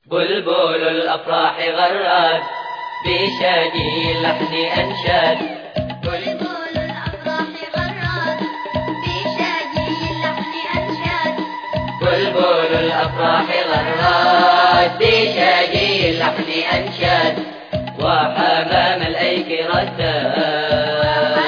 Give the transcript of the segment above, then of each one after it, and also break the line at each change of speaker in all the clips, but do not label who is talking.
بلبل الأفراح غرد بشادي اللحن أنشد.
بلبل الأفراح غرد بشادي اللحن أنشد.
بلبل الأفراح غرد بشادي اللحن أنشد. وحمام الأيك ردد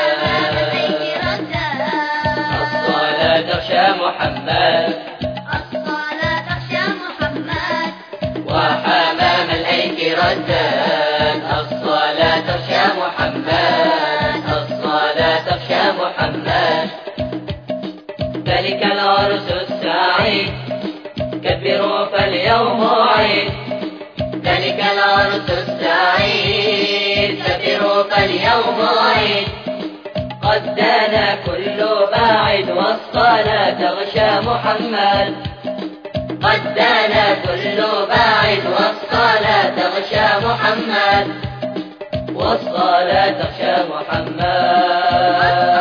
الصلاة تغشى محمد.
الصلاة تغشى محمد.
وحمام الأيك ردد الصلاة تغشى محمد. الصلاة تغشى محمد. ذلك العرس السعيد كبروا فاليوم عيد. ذلك العرس السعيد كبروا فاليوم عيد. قد دنا كل باعد والصلاة تغشى محمد. قد دنا كل باعد والصلاة تغشى محمد. والصلاة تغشى محمد.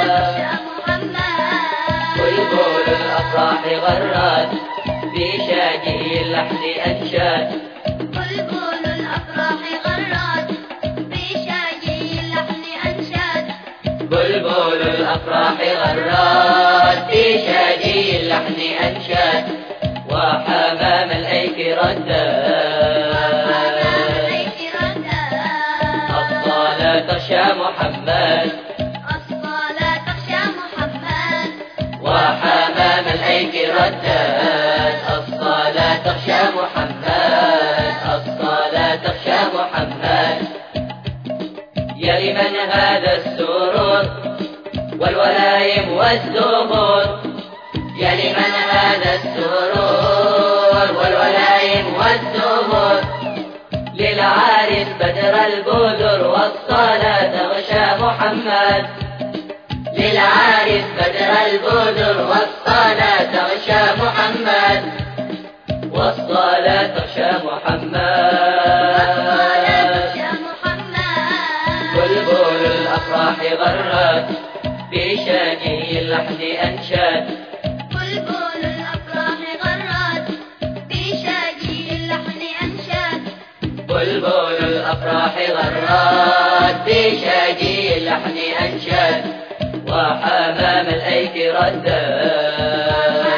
بلبل الأفراح غرد بشادي اللحن أنشد.
بلبل الأفراح غرد بشادي اللحن أنشد.
بلبل الأفراح غرد بشادي اللحن أنشد. وحمام الأيك ردد الصلاة تغشى محمد.
الصلاة تغشى محمد.
وحمام الأيك ردد الصلاة تغشى محمد. الصلاة تغشى محمد. يا لمن هذا السرور والولايم والزهور. يا لمن هذا السرور والولايم والزهور. للعارس بدر البدر والصلاة تغشى محمد. للعارس بدر البدر والصلاة تغشى محمد. والصلاة تغشى محمد. بلبل الأفراح غرد بشادي اللحن أنشد.
بلبل الأفراح غرد بشادي اللحن أنشد.
بلبل الأفراح غرد بشادي اللحن أنشد. وحمام الأيك ردد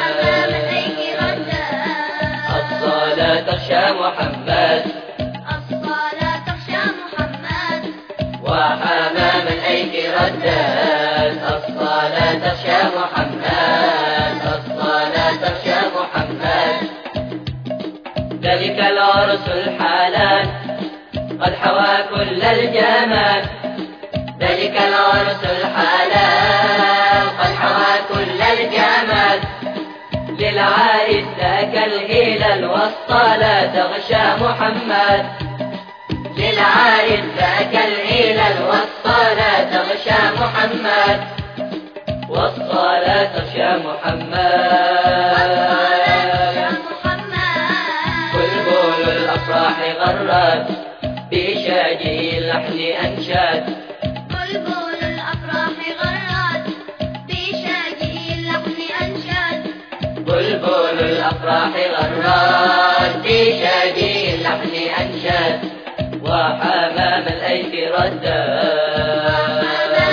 الصلاة تغشى محمد.
الصلاة تغشى محمد.
وحمام الأيك ردد الصلاة تغشى محمد. الصلاة تغشى محمد. ذلك العرس الحلال قد حوى كل الجمال. ذلك العرس الحلال قد حوى كل الجمال. للعارس ذاك الهلال والصلاة تغشى محمد. للعارس ذاك الهلال والصلاة تغشى محمد. والصلاة تغشى محمد. بلبل الأفراح غرد بشادي اللحن أنشد.
بلبل الأفراح غرد بشادي اللحن أنشد.
بلبل الأفراح غرد بشادي اللحن أنشد. وحمام الأيك ردد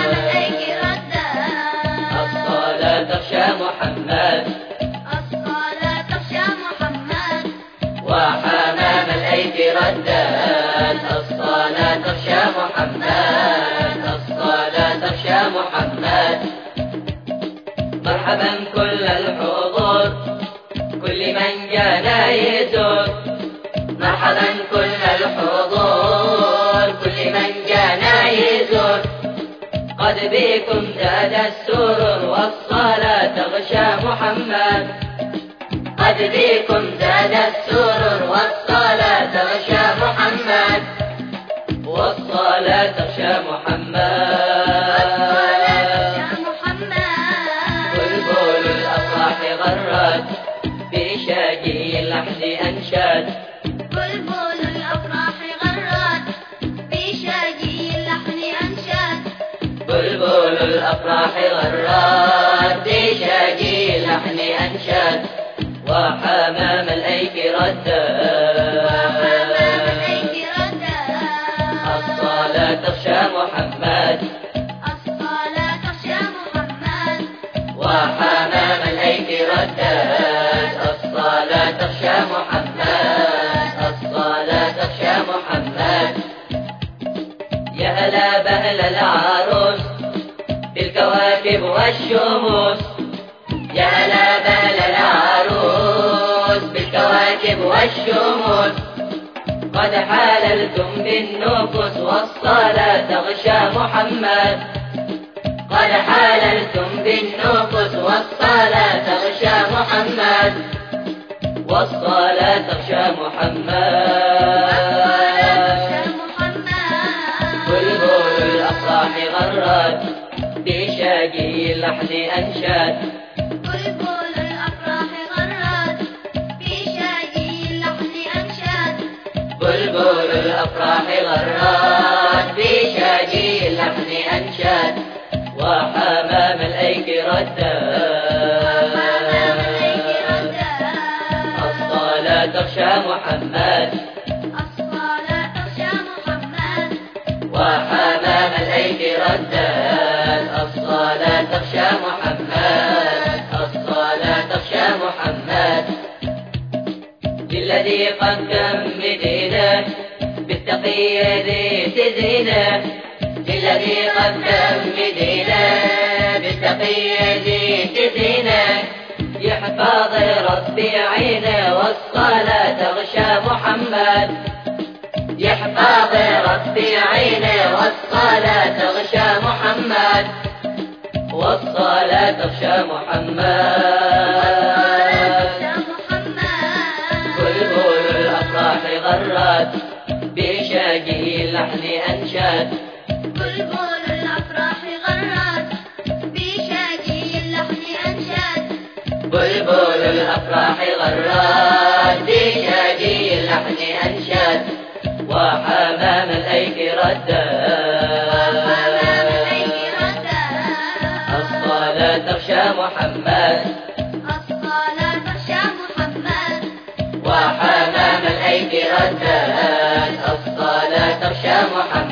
الصلاة تغشى محمد.
الصلاة تغشى محمد.
وحمام الأيك ردد الصلاة تغشى محمد. الصلاة تغشى محمد. مرحبا كل الحضور كل من جانا يزور. مرحبا كل الحضور كل من جانا يزور. قد بكم زاد السرور والصلاة تغشى محمد. قد بكم زاد السرور والصلاة تغشى محمد. والصلاة تغشى محمد. بلبل الأفراح غرد بشادي اللحن أنشد.
بلبل الأفراح غرد بشادي اللحن أنشد.
بلبل الأفراح غرد بشادي اللحن أنشد. وحمام الأيك ردد هلا بهل العروس بالكواكب والشموس، يا هلا بهل العروس بالكواكب والشموس. قد حاللتم بالنفوس والصلاة تغشى محمد، قد حاللتم بالنفوس والصلاة تغشى محمد، والصلاة تغشى محمد. بلبل الأفراح غرد بشاقي اللحن أنشد،
بلبل الأفراح غرد بشاقي اللحن أنشد،
بلبل الأفراح غرد بشاقي اللحن أنشد. وحمام الأيك ردد الصلاة تغشى محمد،
الصلاة تغشى محمد.
وحمام الأيك ردد الصلاة تغشى محمد، الصلاة تغشى محمد. للذي قدم بدينه بالتقية ذي تزينه، للذي قدم بدينه بالتقية ذي تزينه. يحفظ ربي عينه والصلاة تغشى محمد، يحفظ ربي عينه والصلاة تغشى محمد، والصلاة تغشى محمد. بلبل الأفراح غرد بشاقي اللحن أنشد،
بلبل الأفراح غرد بشاقي اللحن أنشد،
بلبل الأفراح غرد بشاقي اللحن أنشد. وحمام الأيك ردد الصلاة تغشى محمد،
الصلاة تغشى محمد.
وحمام الأيك ردد الصلاة تغشى محمد.